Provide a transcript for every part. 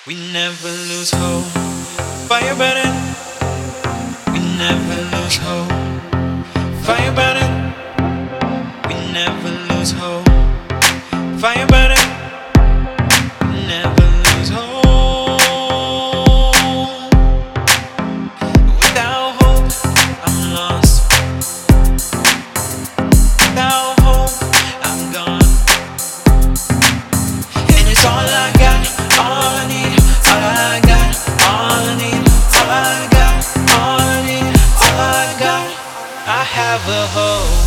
We never lose hope. Fire burning. We never lose hope. Fire burning. We never lose hope. Fire burning. We never lose hope. Without hope, I'm lost. Without hope, I'm gone. And it's all I got, all I need, all I got, all I need, all I got, all I need, all I got. I have a hope.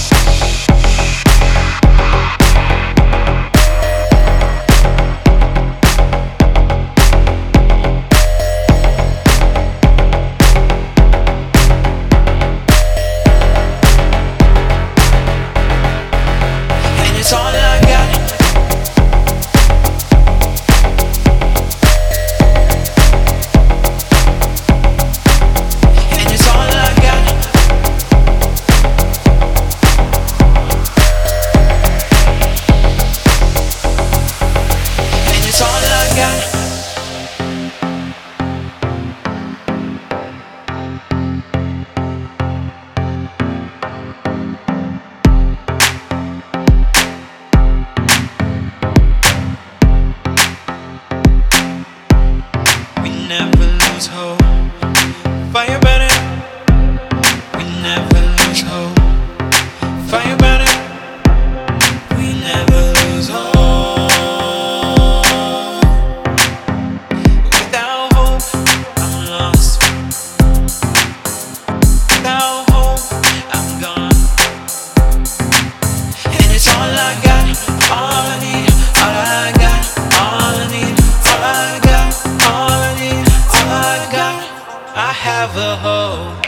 It's all I got. And it's all I got. And it's all I got. We never lose hope. Fire burning. We never lose hope. Fire burning. We never lose hope. Without hope, I'm lost. Without hope, I'm gone. And it's all I got, all I need, all I got, all I need, all I got, all I need, all I got. I have a hope.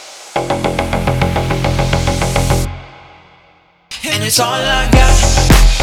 And it's all I got.